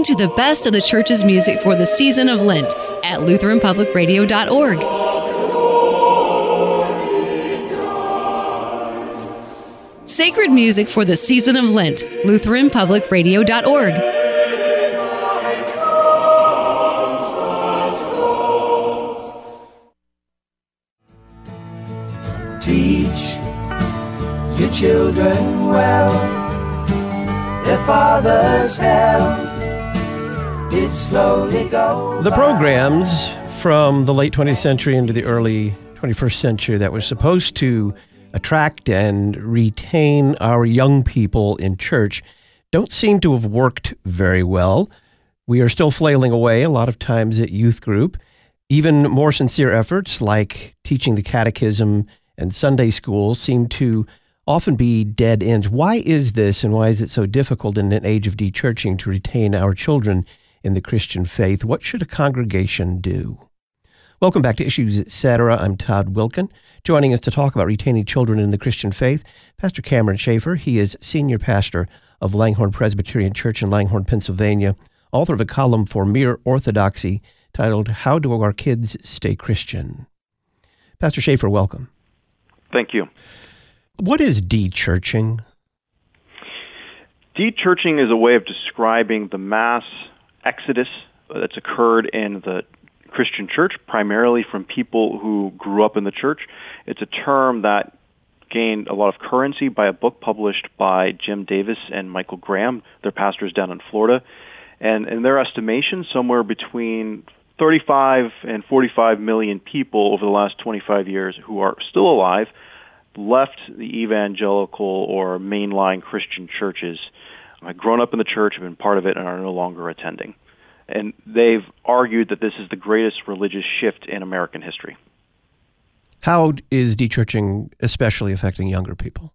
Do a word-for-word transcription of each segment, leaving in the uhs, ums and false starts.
Listen to the best of the church's music for the season of Lent at Lutheran Public Radio dot org. Sacred music for the season of Lent, Lutheran Public Radio dot org. Teach your children well, their father's hell did slowly go. The programs from the late twentieth century into the early twenty-first century that were supposed to attract and retain our young people in church don't seem to have worked very well. We are still flailing away a lot of times at youth group. Even more sincere efforts like teaching the catechism and Sunday school seem to often be dead ends. Why is this, and why is it so difficult in an age of de-churching to retain our children in the Christian faith? What should a congregation do? Welcome back to Issues et cetera. I'm Todd Wilken. Joining us to talk about retaining children in the Christian faith, Pastor Cameron Schaefer. He is senior pastor of Langhorne Presbyterian Church in Langhorne, Pennsylvania, author of a column for Mere Orthodoxy titled, How Do Our Kids Stay Christian? Pastor Schaefer, welcome. Thank you. What is de-churching? De-churching is a way of describing the mass exodus that's occurred in the Christian church, primarily from people who grew up in the church. It's a term that gained a lot of currency by a book published by Jim Davis and Michael Graham. They're pastors down in Florida. And in their estimation, somewhere between thirty-five and forty-five million people over the last twenty-five years who are still alive left the evangelical or mainline Christian churches, had grown up in the church, have been part of it, and are no longer attending. And they've argued that this is the greatest religious shift in American history. How is de-churching especially affecting younger people?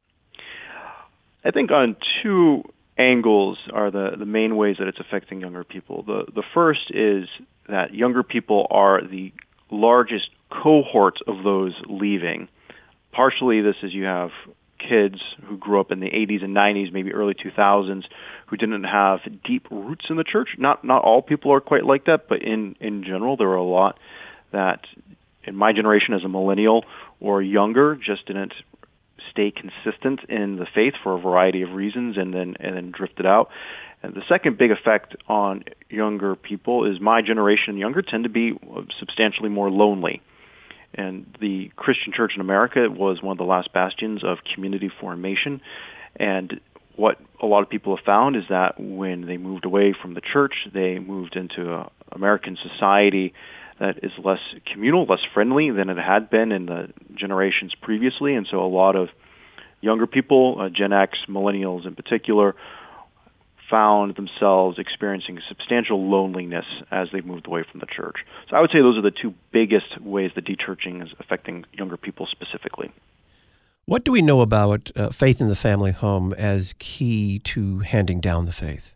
I think on two angles are the, the main ways that it's affecting younger people. The, the first is that younger people are the largest cohort of those leaving. Partially this is you have kids who grew up in the eighties and nineties, maybe early two thousands, who didn't have deep roots in the church. Not not all people are quite like that, but in, in general, there are a lot that in my generation as a millennial or younger just didn't stay consistent in the faith for a variety of reasons and then and then drifted out. And the second big effect on younger people is my generation and younger tend to be substantially more lonely. And the Christian church in America was one of the last bastions of community formation. And what a lot of people have found is that when they moved away from the church, they moved into an American society that is less communal, less friendly than it had been in the generations previously. And so a lot of younger people, uh, Gen X, millennials in particular, found themselves experiencing substantial loneliness as they moved away from the church. So I would say those are the two biggest ways that de-churching is affecting younger people specifically. What do we know about uh, faith in the family home as key to handing down the faith?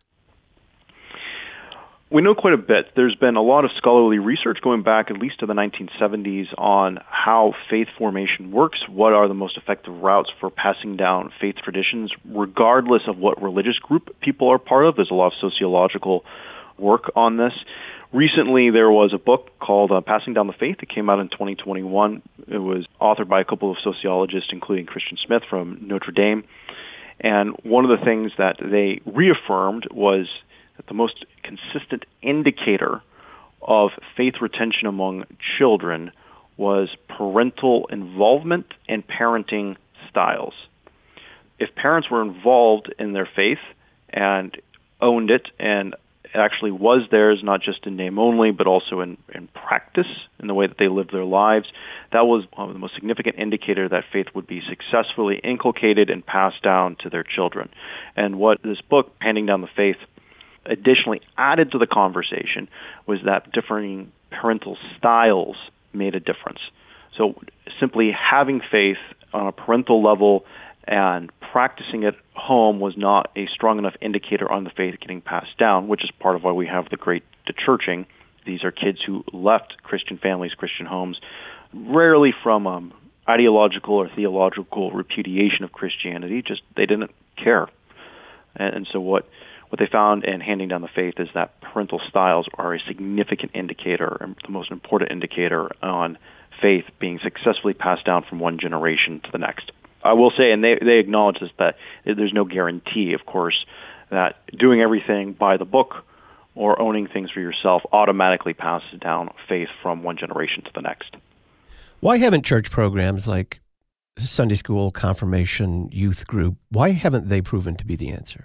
We know quite a bit. There's been a lot of scholarly research going back at least to the nineteen seventies on how faith formation works, what are the most effective routes for passing down faith traditions, regardless of what religious group people are part of. There's a lot of sociological work on this. Recently, there was a book called uh, Passing Down the Faith. It came out in twenty twenty-one. It was authored by a couple of sociologists, including Christian Smith from Notre Dame. And one of the things that they reaffirmed was that the most consistent indicator of faith retention among children was parental involvement and parenting styles. If parents were involved in their faith and owned it and it actually was theirs, not just in name only, but also in, in practice, in the way that they lived their lives, that was one of the most significant indicator that faith would be successfully inculcated and passed down to their children. And what this book, Handing Down the Faith, additionally added to the conversation was that differing parental styles made a difference. So simply having faith on a parental level and practicing at home was not a strong enough indicator on the faith getting passed down, which is part of why we have the great de-churching. These are kids who left Christian families, Christian homes, rarely from um, ideological or theological repudiation of Christianity, just they didn't care. And, and so what what they found in Handing Down the Faith is that parental styles are a significant indicator, and the most important indicator on faith being successfully passed down from one generation to the next. I will say, and they, they acknowledge this, that there's no guarantee, of course, that doing everything by the book or owning things for yourself automatically passes down faith from one generation to the next. Why haven't church programs like Sunday school, confirmation, youth group, why haven't they proven to be the answer?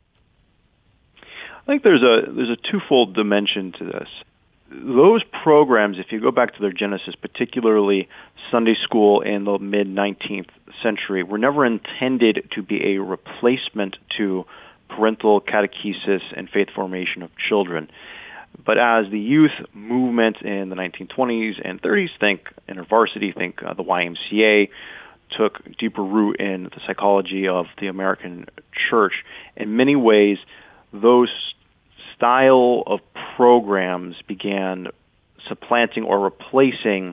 I think there's a there's a twofold dimension to this. Those programs, if you go back to their genesis, particularly Sunday school in the mid-nineteenth century, were never intended to be a replacement to parental catechesis and faith formation of children. But as the youth movement in the nineteen twenties and thirties, think InterVarsity, think uh, the Y M C A, took deeper root in the psychology of the American church. In many ways, those style of programs began supplanting or replacing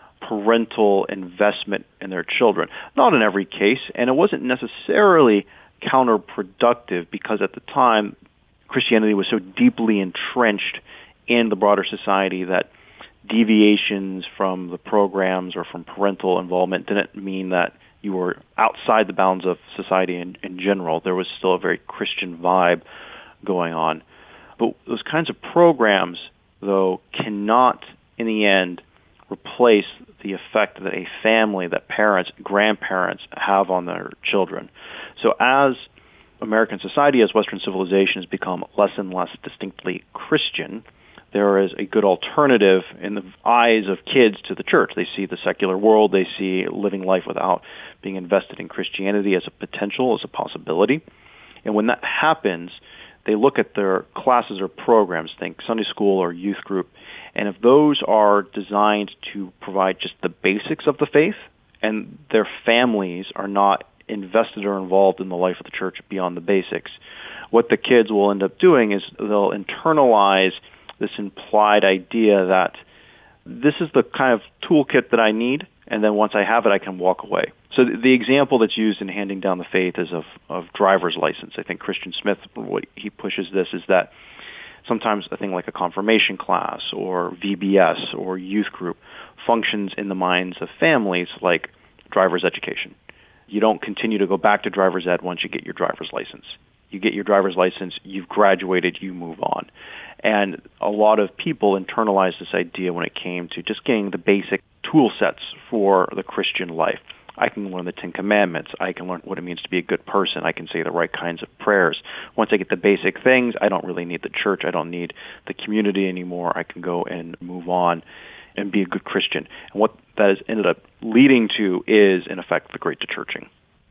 parental investment in their children. Not in every case, and it wasn't necessarily counterproductive because at the time, Christianity was so deeply entrenched in the broader society that deviations from the programs or from parental involvement didn't mean that you were outside the bounds of society in, in general. There was still a very Christian vibe going on. But those kinds of programs, though, cannot, in the end, replace the effect that a family, that parents, grandparents have on their children. So as American society, as Western civilization has become less and less distinctly Christian, there is a good alternative in the eyes of kids to the church. They see the secular world, they see living life without being invested in Christianity as a potential, as a possibility. And when that happens, they look at their classes or programs, think Sunday school or youth group, and if those are designed to provide just the basics of the faith, and their families are not invested or involved in the life of the church beyond the basics, what the kids will end up doing is they'll internalize this implied idea that this is the kind of toolkit that I need, and then once I have it, I can walk away. So the example that's used in Handing Down the Faith is of, of driver's license. I think Christian Smith, what he pushes this is that sometimes a thing like a confirmation class or V B S or youth group functions in the minds of families like driver's education. You don't continue to go back to driver's ed once you get your driver's license. You get your driver's license, you've graduated, you move on. And a lot of people internalized this idea when it came to just getting the basic tool sets for the Christian life. I can learn the Ten Commandments. I can learn what it means to be a good person. I can say the right kinds of prayers. Once I get the basic things, I don't really need the church. I don't need the community anymore. I can go and move on and be a good Christian. And what that has ended up leading to is, in effect, the Great Dechurching.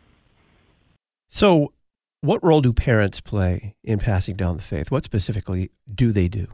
So what role do parents play in passing down the faith? What specifically do they do?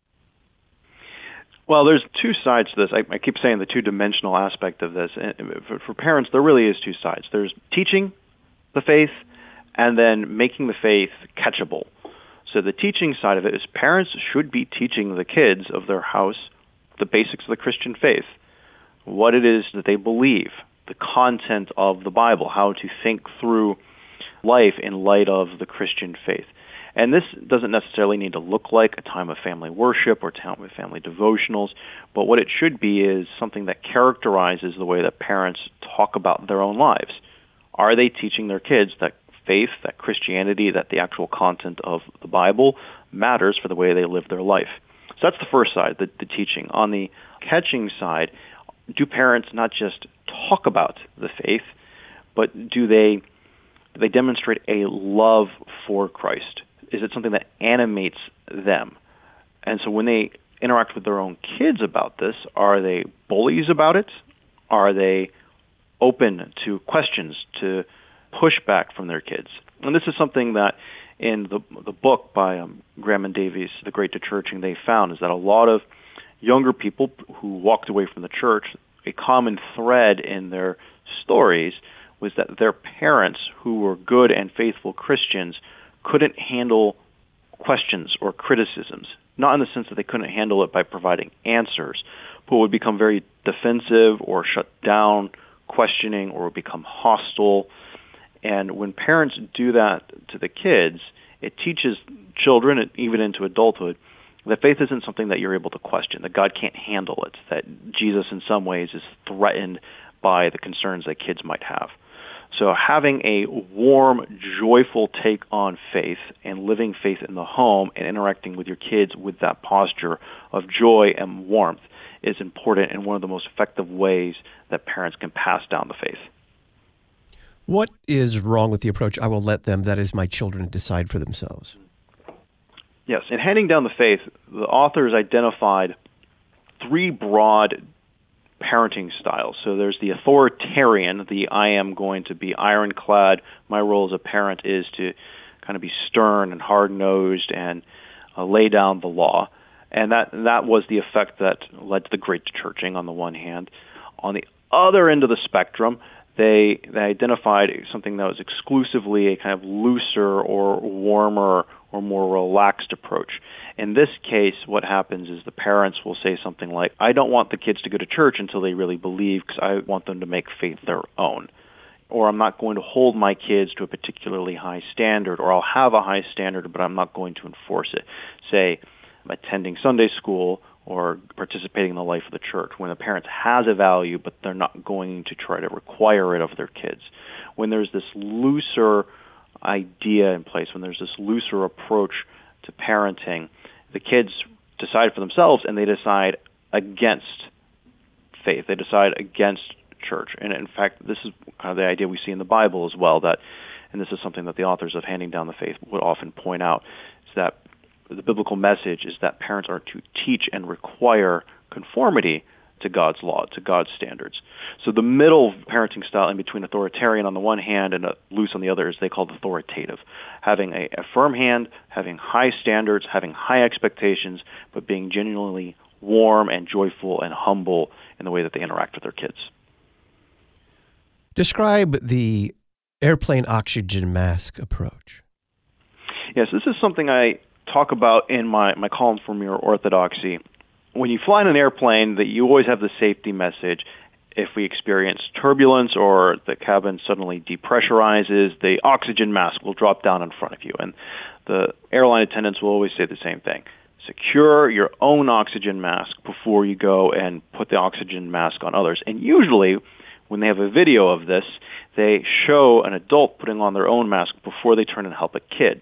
Well, there's two sides to this. I, I keep saying the two-dimensional aspect of this. For, for parents, there really is two sides. There's teaching the faith and then making the faith catchable. So the teaching side of it is parents should be teaching the kids of their house the basics of the Christian faith, what it is that they believe, the content of the Bible, how to think through life in light of the Christian faith. And this doesn't necessarily need to look like a time of family worship or time of family devotionals, but what it should be is something that characterizes the way that parents talk about their own lives. Are they teaching their kids that faith, that Christianity, that the actual content of the Bible matters for the way they live their life? So that's the first side, the, the teaching. On the catching side, do parents not just talk about the faith, but do they, do they demonstrate a love for Christ? Is it something that animates them? And so when they interact with their own kids about this, are they bullies about it? Are they open to questions, to pushback from their kids? And this is something that in the the book by um, Graham and Davies, The Great Dechurching, they found is that a lot of younger people who walked away from the church, a common thread in their stories was that their parents, who were good and faithful Christians, couldn't handle questions or criticisms, not in the sense that they couldn't handle it by providing answers, but would become very defensive or shut down questioning or would become hostile. And when parents do that to the kids, it teaches children, and even into adulthood, that faith isn't something that you're able to question, that God can't handle it, that Jesus in some ways is threatened by the concerns that kids might have. So having a warm, joyful take on faith and living faith in the home and interacting with your kids with that posture of joy and warmth is important and one of the most effective ways that parents can pass down the faith. What is wrong with the approach, I will let them, that is, my children, decide for themselves? Yes, in handing down the faith, the authors identified three broad parenting styles. So there's the authoritarian, the I am going to be ironclad. My role as a parent is to kind of be stern and hard-nosed and uh, lay down the law. And that that was the effect that led to the Great Churching on the one hand. On the other end of the spectrum, they they identified something that was exclusively a kind of looser or warmer or more relaxed approach. In this case, what happens is the parents will say something like, I don't want the kids to go to church until they really believe because I want them to make faith their own. Or I'm not going to hold my kids to a particularly high standard, or I'll have a high standard, but I'm not going to enforce it. Say, attending Sunday school or participating in the life of the church, when a parent has a value, but they're not going to try to require it of their kids. When there's this looser idea in place, when there's this looser approach to parenting, the kids decide for themselves and they decide against faith. They decide against church. And in fact, this is kind of the idea we see in the Bible as well, that, and this is something that the authors of Handing Down the Faith would often point out, is that the biblical message is that parents are to teach and require conformity to God's law, to God's standards. So the middle parenting style in between authoritarian on the one hand and loose on the other is they call it authoritative. Having a, a firm hand, having high standards, having high expectations, but being genuinely warm and joyful and humble in the way that they interact with their kids. Describe the airplane oxygen mask approach. Yes, this is something I talk about in my, my column for Mere Orthodoxy. When you fly in an airplane, that you always have the safety message. If we experience turbulence or the cabin suddenly depressurizes, the oxygen mask will drop down in front of you. And the airline attendants will always say the same thing. Secure your own oxygen mask before you go and put the oxygen mask on others. And usually, when they have a video of this, they show an adult putting on their own mask before they turn and help a kid.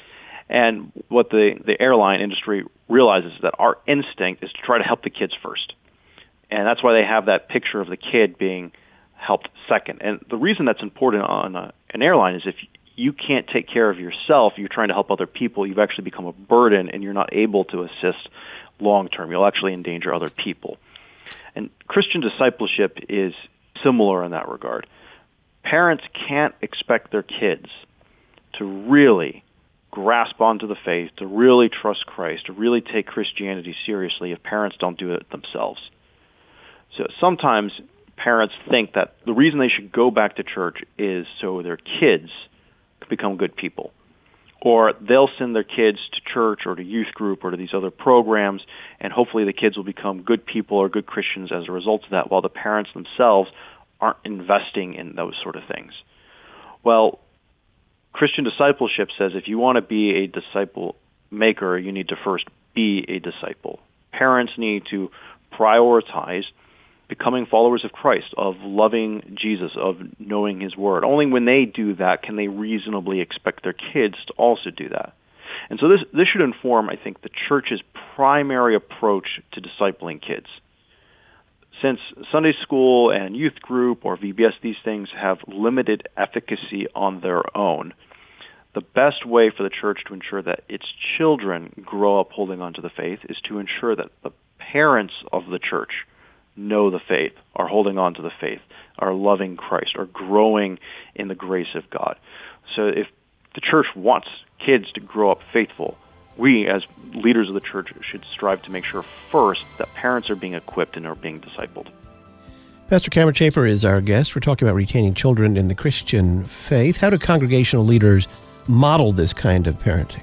And what the, the airline industry realizes is that our instinct is to try to help the kids first. And that's why they have that picture of the kid being helped second. And the reason that's important on a, an airline is if you can't take care of yourself, you're trying to help other people, you've actually become a burden and you're not able to assist long term. You'll actually endanger other people. And Christian discipleship is similar in that regard. Parents can't expect their kids to really grasp onto the faith, to really trust Christ, to really take Christianity seriously if parents don't do it themselves. So sometimes parents think that the reason they should go back to church is so their kids can become good people. Or they'll send their kids to church or to youth group or to these other programs, and hopefully the kids will become good people or good Christians as a result of that, while the parents themselves aren't investing in those sort of things. Well, Christian discipleship says if you want to be a disciple maker, you need to first be a disciple. Parents need to prioritize becoming followers of Christ, of loving Jesus, of knowing His Word. Only when they do that can they reasonably expect their kids to also do that. And so this, this should inform, I think, the church's primary approach to discipling kids. Since Sunday school and youth group or V B S, these things have limited efficacy on their own, the best way for the church to ensure that its children grow up holding on to the faith is to ensure that the parents of the church know the faith, are holding on to the faith, are loving Christ, are growing in the grace of God. So if the church wants kids to grow up faithful, we as leaders of the church should strive to make sure first that parents are being equipped and are being discipled. Pastor Cameron Schaefer is our guest. We're talking about retaining children in the Christian faith. How do congregational leaders model this kind of parenting?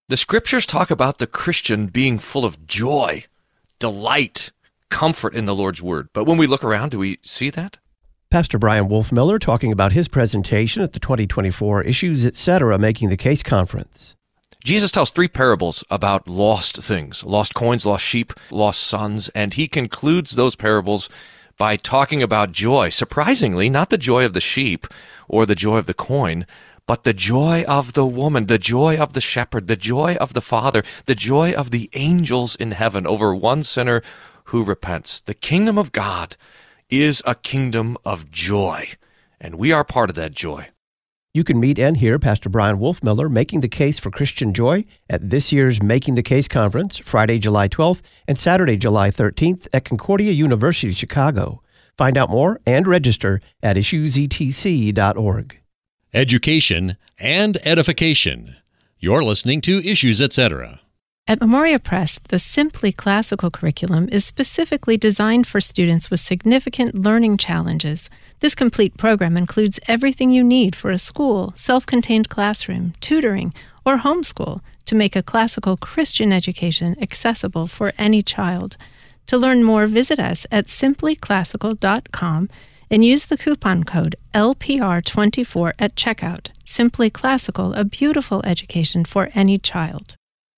The Scriptures talk about the Christian being full of joy, delight, comfort in the Lord's Word. But when we look around, do we see that? Pastor Brian Wolfmueller talking about his presentation at the twenty twenty-four Issues Etc. Making the Case Conference. Jesus tells three parables about lost things, lost coins, lost sheep, lost sons, and he concludes those parables by talking about joy. Surprisingly, not the joy of the sheep or the joy of the coin, but the joy of the woman, the joy of the shepherd, the joy of the Father, the joy of the angels in heaven over one sinner who repents. The kingdom of God is a kingdom of joy, and we are part of that joy. You can meet and hear Pastor Brian Wolfmueller making the case for Christian joy at this year's Making the Case Conference, Friday, July twelfth and Saturday, July thirteenth at Concordia University, Chicago. Find out more and register at issues e t c dot org. Education and edification. You're listening to Issues Etc. At Memoria Press, the Simply Classical curriculum is specifically designed for students with significant learning challenges. This complete program includes everything you need for a school, self-contained classroom, tutoring, or homeschool to make a classical Christian education accessible for any child. To learn more, visit us at simply classical dot com and use the coupon code L P R twenty-four at checkout. Simply Classical, a beautiful education for any child.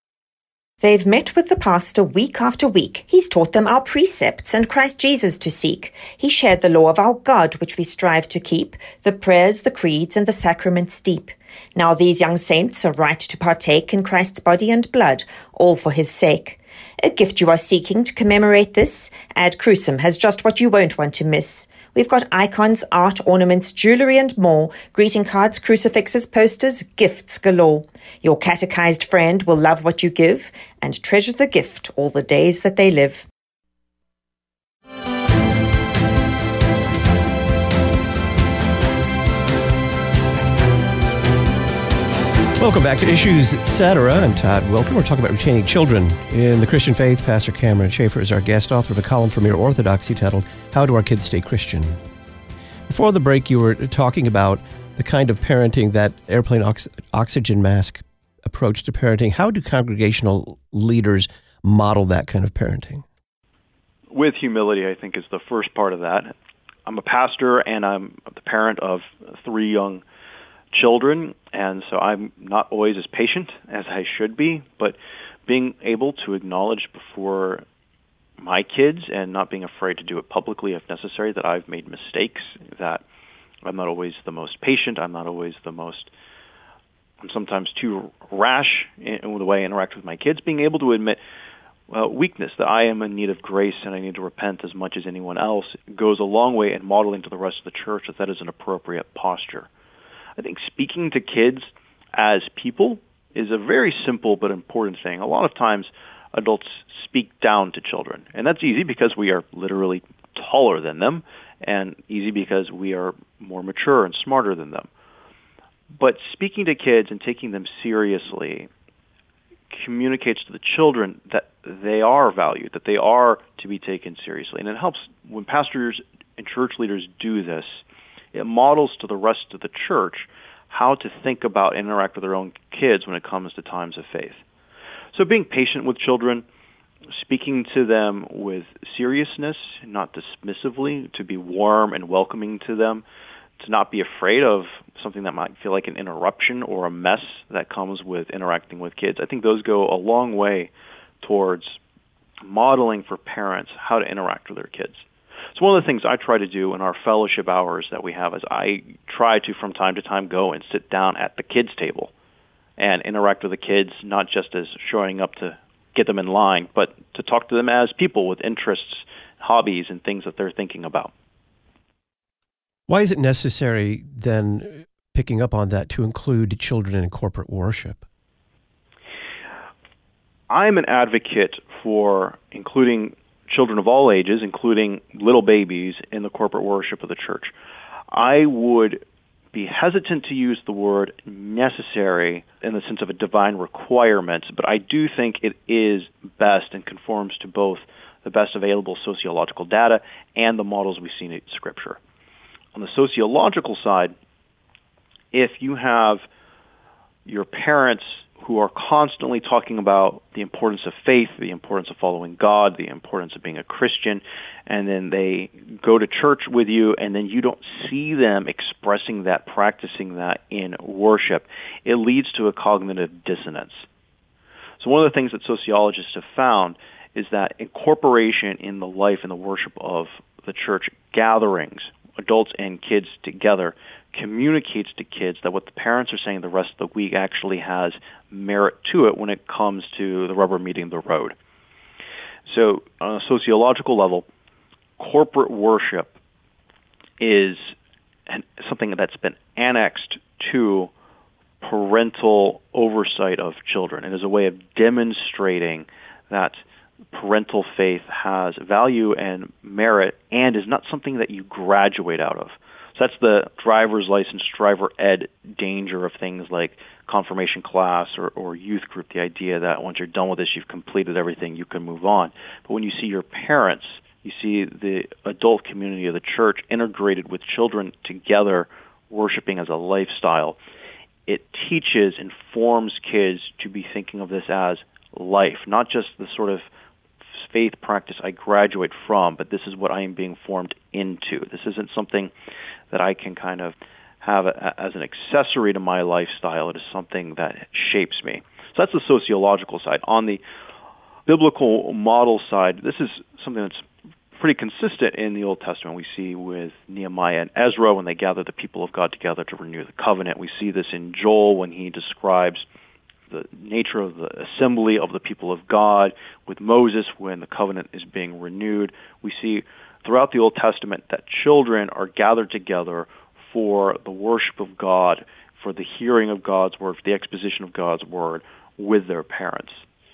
They've met with the pastor week after week. He's taught them our precepts and Christ Jesus to seek. He shared the law of our God, which we strive to keep, the prayers, the creeds, and the sacraments deep. Now these young saints are right to partake in Christ's body and blood, all for his sake. A gift you are seeking to commemorate this? Ad Crucem has just what you won't want to miss. We've got icons, art, ornaments, jewelry, and more. Greeting cards, crucifixes, posters, gifts galore. Your catechized friend will love what you give and treasure the gift all the days that they live. Welcome back to Issues Etc. I'm Todd Wilken. We're talking about retaining children in the Christian faith. Pastor Cameron Schaefer is our guest, author of a column for Mere Orthodoxy titled, How Do Our Kids Stay Christian? Before the break, you were talking about the kind of parenting, that airplane ox- oxygen mask approach to parenting. How do congregational leaders model that kind of parenting? With humility, I think, is the first part of that. I'm a pastor, and I'm the parent of three young children, and so I'm not always as patient as I should be, but being able to acknowledge before my kids and not being afraid to do it publicly if necessary that I've made mistakes, that I'm not always the most patient, I'm not always the most, I'm sometimes too rash in the way I interact with my kids, being able to admit uh, weakness, that I am in need of grace and I need to repent as much as anyone else, goes a long way in modeling to the rest of the church that that is an appropriate posture. I think speaking to kids as people is a very simple but important thing. A lot of times adults speak down to children, and that's easy because we are literally taller than them, and easy because we are more mature and smarter than them. But speaking to kids and taking them seriously communicates to the children that they are valued, that they are to be taken seriously. And it helps when pastors and church leaders do this. It models to the rest of the church how to think about and interact with their own kids when it comes to times of faith. So being patient with children, speaking to them with seriousness, not dismissively, to be warm and welcoming to them, to not be afraid of something that might feel like an interruption or a mess that comes with interacting with kids. I think those go a long way towards modeling for parents how to interact with their kids. So one of the things I try to do in our fellowship hours that we have is I try to, from time to time, go and sit down at the kids' table and interact with the kids, not just as showing up to get them in line, but to talk to them as people with interests, hobbies, and things that they're thinking about. Why is it necessary, then, picking up on that, to include children in corporate worship? I'm an advocate for including children of all ages, including little babies, in the corporate worship of the church. I would be hesitant to use the word necessary in the sense of a divine requirement, but I do think it is best and conforms to both the best available sociological data and the models we see in Scripture. On the sociological side, if you have your parents who are constantly talking about the importance of faith, the importance of following God, the importance of being a Christian, and then they go to church with you, and then you don't see them expressing that, practicing that in worship. It leads to a cognitive dissonance. So one of the things that sociologists have found is that incorporation in the life and the worship of the church gatherings, adults and kids together, communicates to kids that what the parents are saying the rest of the week actually has merit to it when it comes to the rubber meeting the road. So on a sociological level, corporate worship is an, something that's been annexed to parental oversight of children. It is a way of demonstrating that parental faith has value and merit and is not something that you graduate out of. So that's the driver's license, driver ed danger of things like confirmation class or, or youth group, the idea that once you're done with this, you've completed everything, you can move on. But when you see your parents, you see the adult community of the church integrated with children together, worshiping as a lifestyle, it teaches and forms kids to be thinking of this as life, not just the sort of faith practice I graduate from, but this is what I am being formed into. This isn't something that I can kind of have a, as an accessory to my lifestyle. It is something that shapes me. So that's the sociological side. On the biblical model side, this is something that's pretty consistent in the Old Testament. We see with Nehemiah and Ezra when they gather the people of God together to renew the covenant. We see this in Joel when he describes the nature of the assembly of the people of God, with Moses when the covenant is being renewed. We see throughout the Old Testament that children are gathered together for the worship of God, for the hearing of God's word, for the exposition of God's word with their parents.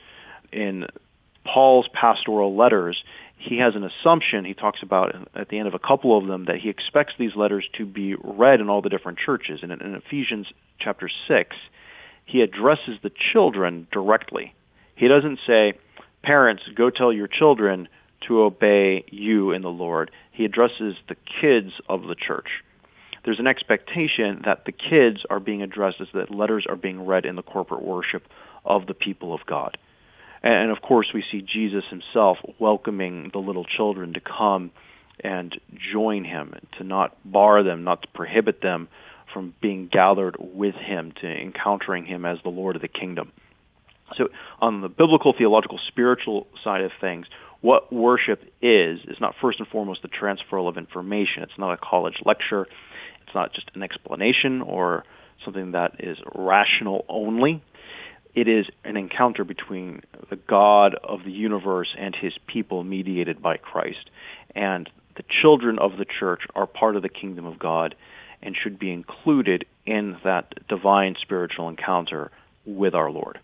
In Paul's pastoral letters, he has an assumption, he talks about at the end of a couple of them, that he expects these letters to be read in all the different churches. And in Ephesians chapter six, he addresses the children directly. He doesn't say, parents, go tell your children to obey you in the Lord. He addresses the kids of the church. There's an expectation that the kids are being addressed as that letters are being read in the corporate worship of the people of God. And of course, we see Jesus himself welcoming the little children to come and join him, to not bar them, not to prohibit them from being gathered with him, to encountering him as the Lord of the kingdom. So on the biblical, theological, spiritual side of things, what worship is, is not first and foremost the transfer of information. It's not a college lecture. It's not just an explanation or something that is rational only. It is an encounter between the God of the universe and his people mediated by Christ. And the children of the church are part of the kingdom of God and should be included in that divine spiritual encounter with our Lord.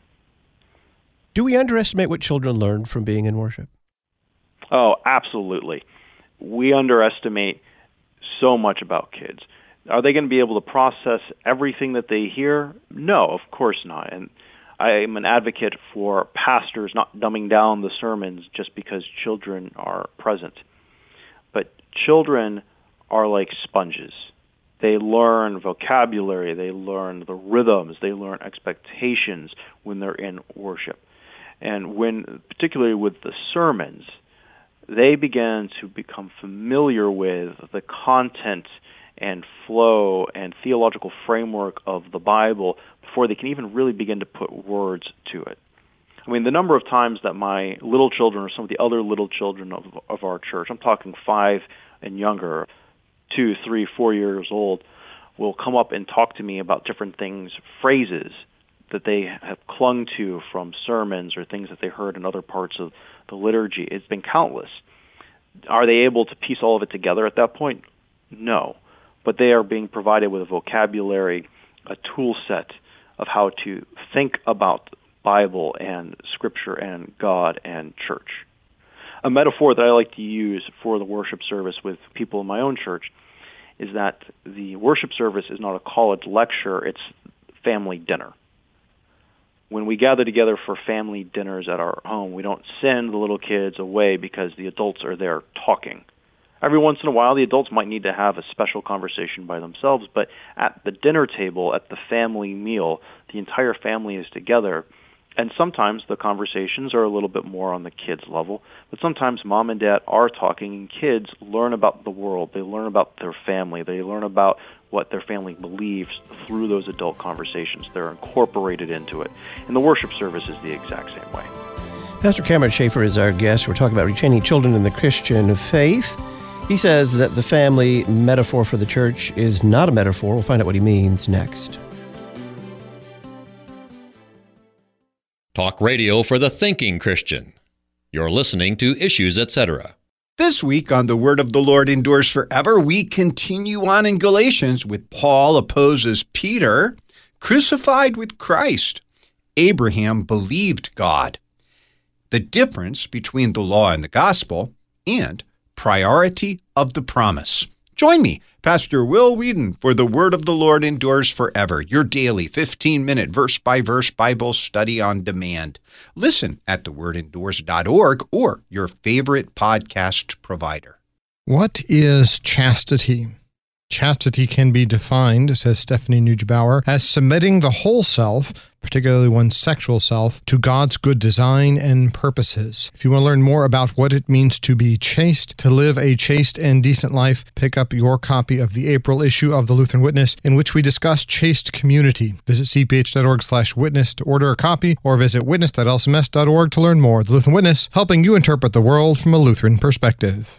Do we underestimate what children learn from being in worship? Oh, absolutely. We underestimate so much about kids. Are they going to be able to process everything that they hear? No, of course not. And I am an advocate for pastors not dumbing down the sermons just because children are present. But children are like sponges. They learn vocabulary, they learn the rhythms, they learn expectations when they're in worship. And when, particularly with the sermons, they begin to become familiar with the content and flow and theological framework of the Bible before they can even really begin to put words to it. I mean, the number of times that my little children or some of the other little children of, of our church, I'm talking five and younger, two, three, four years old, will come up and talk to me about different things, phrases that they have clung to from sermons or things that they heard in other parts of the liturgy. It's been countless. Are they able to piece all of it together at that point? No. But they are being provided with a vocabulary, a tool set of how to think about Bible and Scripture and God and church. A metaphor that I like to use for the worship service with people in my own church is that the worship service is not a college lecture, it's family dinner. When we gather together for family dinners at our home, we don't send the little kids away because the adults are there talking. Every once in a while, the adults might need to have a special conversation by themselves, but at the dinner table, at the family meal, the entire family is together. And sometimes the conversations are a little bit more on the kids' level, but sometimes mom and dad are talking, and kids learn about the world. They learn about their family. They learn about what their family believes through those adult conversations. They're incorporated into it. And the worship service is the exact same way. Pastor Cameron Schaefer is our guest. We're talking about retaining children in the Christian faith. He says that the family metaphor for the church is not a metaphor. We'll find out what he means next. Talk radio for the thinking Christian. You're listening to Issues, et cetera. This week on The Word of the Lord Endures Forever, we continue on in Galatians with Paul opposes Peter, crucified with Christ. Abraham believed God. The difference between the law and the gospel, and priority of the promise. Join me, Pastor Will Whedon, for The Word of the Lord Endures Forever, your daily fifteen-minute verse-by-verse Bible study on demand. Listen at the word endures dot org or your favorite podcast provider. What is chastity? Chastity can be defined, says Stephanie Neugebauer, as submitting the whole self, particularly one's sexual self, to God's good design and purposes. If you want to learn more about what it means to be chaste, to live a chaste and decent life, pick up your copy of the April issue of the Lutheran Witness, in which we discuss chaste community. Visit c p h dot org slash witness to order a copy, or visit witness dot l c m s dot org to learn more. The Lutheran Witness, helping you interpret the world from a Lutheran perspective.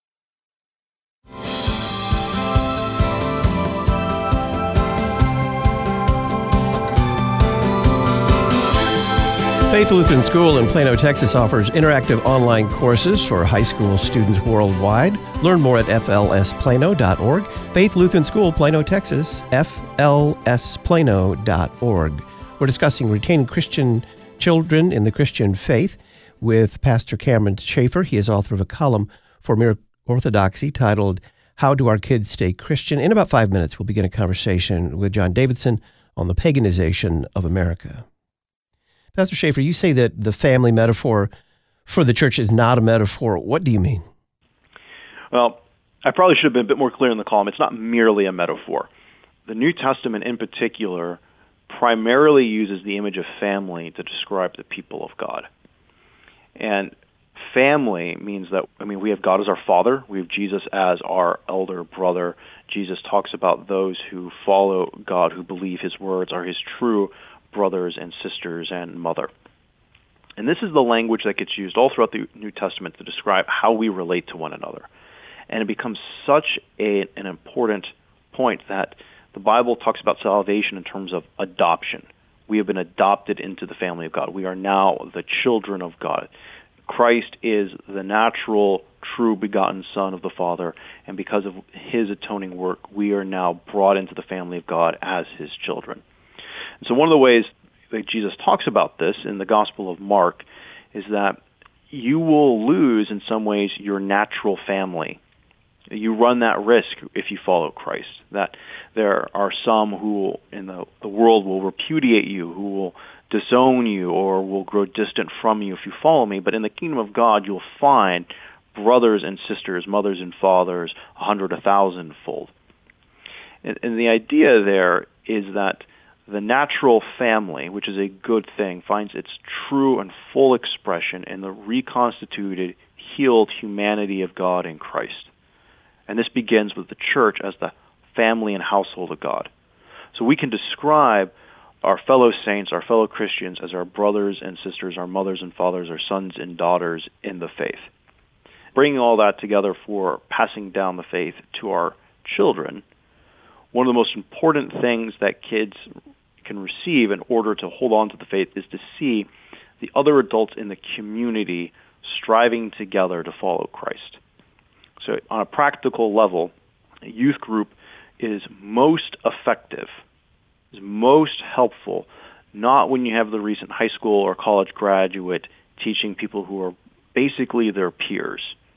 Faith Lutheran School in Plano, Texas offers interactive online courses for high school students worldwide. Learn more at f l s plano dot org. Faith Lutheran School, Plano, Texas, f l s plano dot org. We're discussing retaining Christian children in the Christian faith with Pastor Cameron Schaefer. He is author of a column for Mere Orthodoxy titled, How Do Our Kids Stay Christian? In about five minutes, we'll begin a conversation with John Davidson on the paganization of America. Pastor Schaefer, you say that the family metaphor for the church is not a metaphor. What do you mean? Well, I probably should have been a bit more clear in the column. It's not merely a metaphor. The New Testament in particular primarily uses the image of family to describe the people of God. And family means that, I mean, we have God as our father. We have Jesus as our elder brother. Jesus talks about those who follow God, who believe his words are his true brothers and sisters and mother. And this is the language that gets used all throughout the New Testament to describe how we relate to one another. And it becomes such a, an important point that the Bible talks about salvation in terms of adoption. We have been adopted into the family of God. We are now the children of God. Christ is the natural, true begotten Son of the Father, and because of his atoning work, we are now brought into the family of God as his children. So one of the ways that Jesus talks about this in the Gospel of Mark is that you will lose, in some ways, your natural family. You run that risk if you follow Christ, that there are some who in the, the world will repudiate you, who will disown you, or will grow distant from you if you follow me. But in the kingdom of God, you'll find brothers and sisters, mothers and fathers, a hundred, a thousandfold. And, and the idea there is that the natural family, which is a good thing, finds its true and full expression in the reconstituted, healed humanity of God in Christ. And this begins with the church as the family and household of God. So we can describe our fellow saints, our fellow Christians, as our brothers and sisters, our mothers and fathers, our sons and daughters in the faith. Bringing all that together for passing down the faith to our children, one of the most important things that kids can receive in order to hold on to the faith is to see the other adults in the community striving together to follow Christ. So on a practical level, a youth group is most effective, is most helpful, not when you have the recent high school or college graduate teaching people who are basically their peers.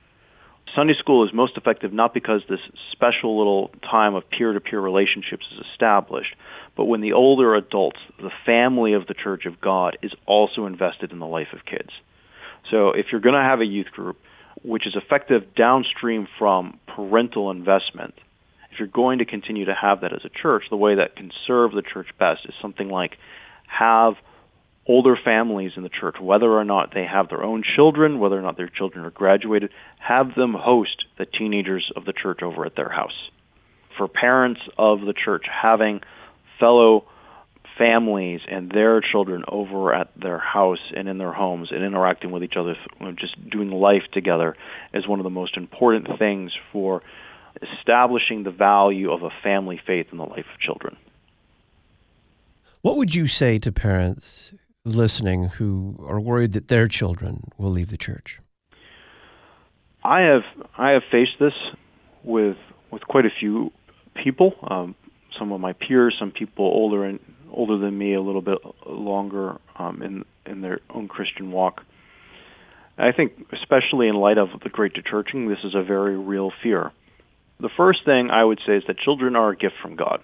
Sunday school is most effective not because this special little time of peer-to-peer relationships is established, but when the older adults, the family of the Church of God, is also invested in the life of kids. So if you're going to have a youth group, which is effective downstream from parental investment. If you're going to continue to have that as a church, the way that can serve the church best is something like have older families in the church, whether or not they have their own children, whether or not their children are graduated, have them host the teenagers of the church over at their house. For parents of the church, having fellow families and their children over at their house and in their homes and interacting with each other, just doing life together, is one of the most important things for establishing the value of a family faith in the life of children. What would you say to parents listening who are worried that their children will leave the church? I have I have faced this with with quite a few people. Um, some of my peers, some people older and older than me, a little bit longer um, in in their own Christian walk. I think, especially in light of the Great Dechurching, this is a very real fear. The first thing I would say is that children are a gift from God.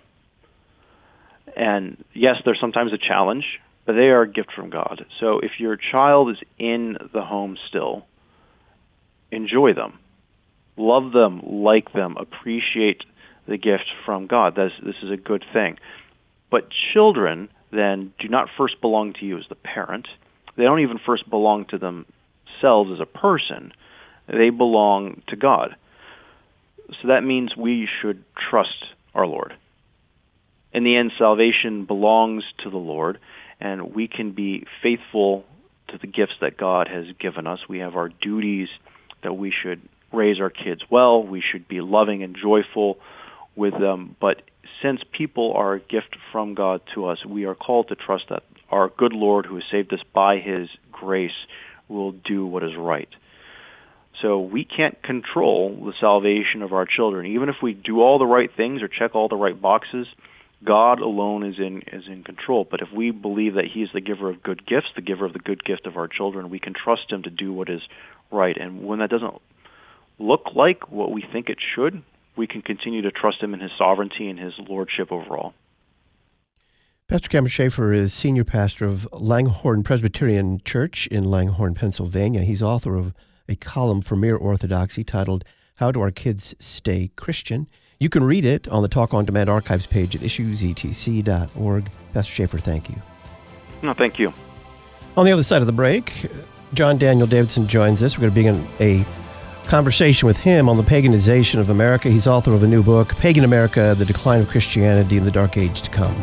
And yes, they're sometimes a challenge, but they are a gift from God. So if your child is in the home still, enjoy them. Love them, like them, appreciate the gift from God. This, this is a good thing. But children, then, do not first belong to you as the parent. They don't even first belong to themselves as a person. They belong to God. So that means we should trust our Lord. In the end, salvation belongs to the Lord, and we can be faithful to the gifts that God has given us. We have our duties that we should raise our kids well. We should be loving and joyful with them. But since people are a gift from God to us, we are called to trust that our good Lord, who has saved us by His grace, will do what is right. So we can't control the salvation of our children. Even if we do all the right things or check all the right boxes, God alone is in is in control. But if we believe that He is the giver of good gifts, the giver of the good gift of our children, we can trust Him to do what is right. And when that doesn't look like what we think it should, we can continue to trust Him in His sovereignty and His lordship overall. Pastor Cameron Schaefer is senior pastor of Langhorne Presbyterian Church in Langhorne, Pennsylvania. He's author of a column for Mere Orthodoxy titled, How Do Our Kids Stay Christian? You can read it on the Talk On Demand archives page at issues e t c dot org. Pastor Schaefer, thank you. No, thank you. On the other side of the break, John Daniel Davidson joins us. We're going to begin a conversation with him on the paganization of America. He's author of a new book, Pagan America, The Decline of Christianity in the Dark Age to Come.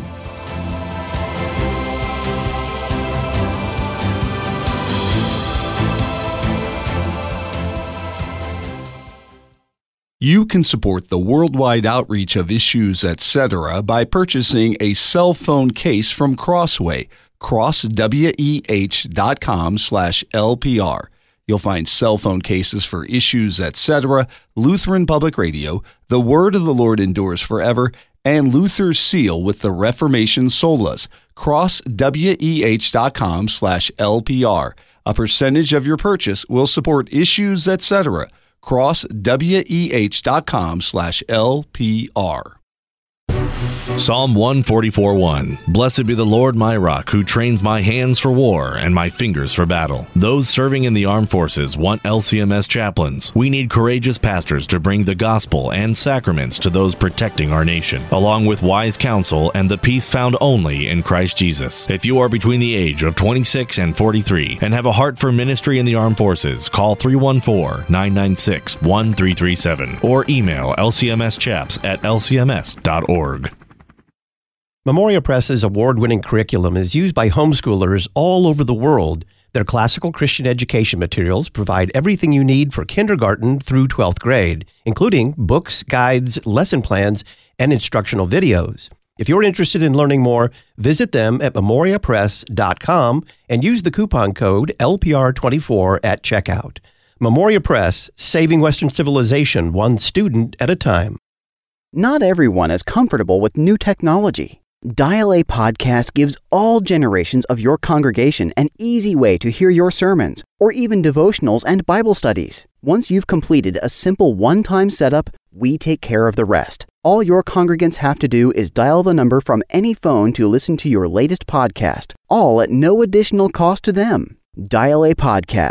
You can support the worldwide outreach of Issues, et cetera by purchasing a cell phone case from Crossway, crossweh.com slash LPR. You'll find cell phone cases for Issues, et cetera, Lutheran Public Radio, The Word of the Lord Endures Forever, and Luther's Seal with the Reformation Solas, crossweh.com slash LPR. A percentage of your purchase will support Issues, et cetera, crossweh.com slash LPR. Psalm one forty-four one. Blessed be the Lord my rock, who trains my hands for war and my fingers for battle. Those serving in the armed forces want L C M S chaplains. We need courageous pastors to bring the gospel and sacraments to those protecting our nation, along with wise counsel and the peace found only in Christ Jesus. If you are between the age of twenty-six and forty-three and have a heart for ministry in the armed forces, call three one four, nine nine six, one three three seven or email l c m s chaps at l c m s dot org. Memoria Press's award-winning curriculum is used by homeschoolers all over the world. Their classical Christian education materials provide everything you need for kindergarten through twelfth grade, including books, guides, lesson plans, and instructional videos. If you're interested in learning more, visit them at memoria press dot com and use the coupon code L P R twenty-four at checkout. Memoria Press, saving Western civilization one student at a time. Not everyone is comfortable with new technology. Dial A Podcast gives all generations of your congregation an easy way to hear your sermons, or even devotionals and Bible studies. Once you've completed a simple one-time setup, we take care of the rest. All your congregants have to do is dial the number from any phone to listen to your latest podcast, all at no additional cost to them. Dial A Podcast.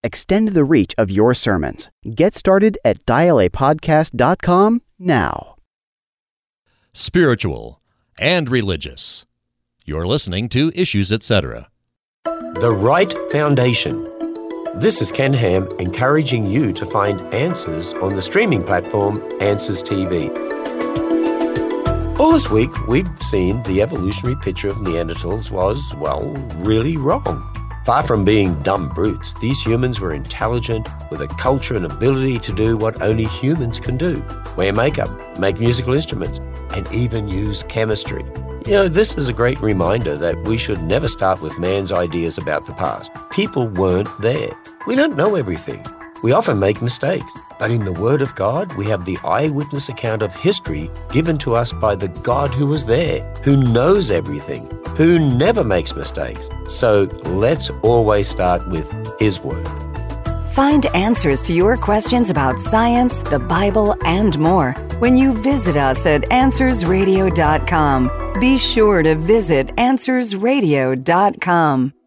Extend the reach of your sermons. Get started at dial a podcast dot com now. Spiritual and religious. You're listening to Issues, et cetera. The Right Foundation. This is Ken Ham encouraging you to find answers on the streaming platform Answers T V. All this week, we've seen the evolutionary picture of Neanderthals was, well, really wrong. Far from being dumb brutes, these humans were intelligent, with a culture and ability to do what only humans can do: wear makeup, make musical instruments, and even use chemistry. You know, this is a great reminder that we should never start with man's ideas about the past. People weren't there. We don't know everything. We often make mistakes. But in the Word of God, we have the eyewitness account of history given to us by the God who was there, who knows everything, who never makes mistakes. So let's always start with His Word. Find answers to your questions about science, the Bible, and more when you visit us at answers radio dot com. Be sure to visit answers radio dot com.